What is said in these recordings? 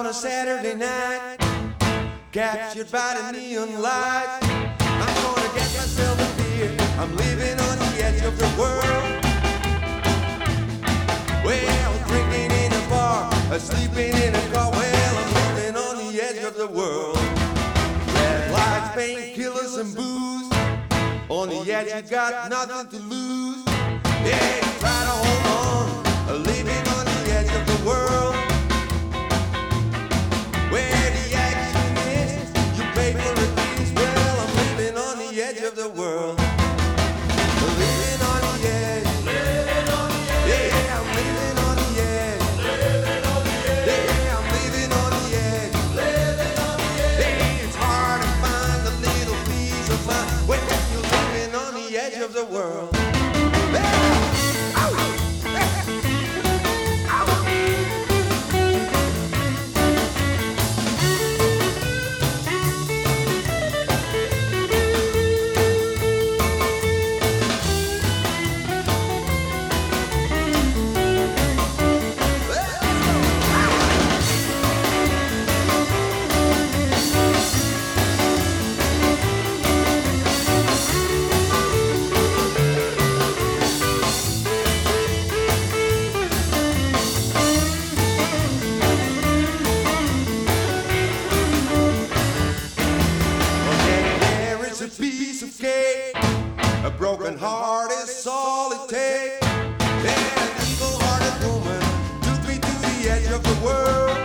a Saturday night, captured by the neon lights. I'm gonna get myself a beer. I'm living on the edge of the world. Well, drinking in a bar, sleeping in a car. Well, I'm living on the edge of the world. Red lights, painkillers, and booze. On the edge, you got nothing to lose. Yeah, you try to hold on, living on the edge of the world. Where the action is, you pay for a piece. Well, I'm living on the edge of the world. Living on the edge. Living on the edge. Yeah, I'm living on the edge. Living on the edge. Yeah, I'm living on the edge. Living on the edge. Hey, it's hard to find a little piece of mind when you're living on the edge of the world. A broken heart is all it takes. Yeah, an evil-hearted woman took me to the edge of the world.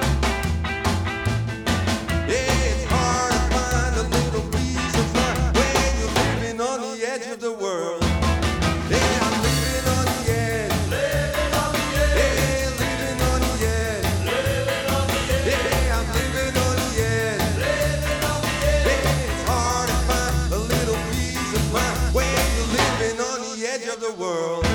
Yeah, it's hard to find a little piece of mind when you're living on the edge of the world. Yeah, I'm living on the edge. Living on the edge. Yeah, living on the edge. Living on the edge. Yeah, I'm living on the edge. Living on the edge. Yeah, it's hard to find a little piece of mind when living on the edge of the world.